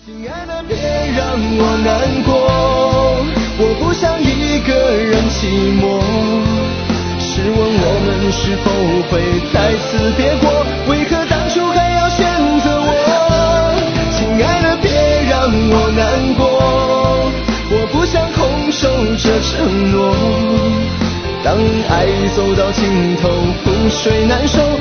亲爱的，别让我难过，我不想一个人寂寞。试问我们是否会再次别过？为何当初还要选择我？亲爱的，别让我难过，我不想空守着承诺。当爱走到尽头，覆水难收，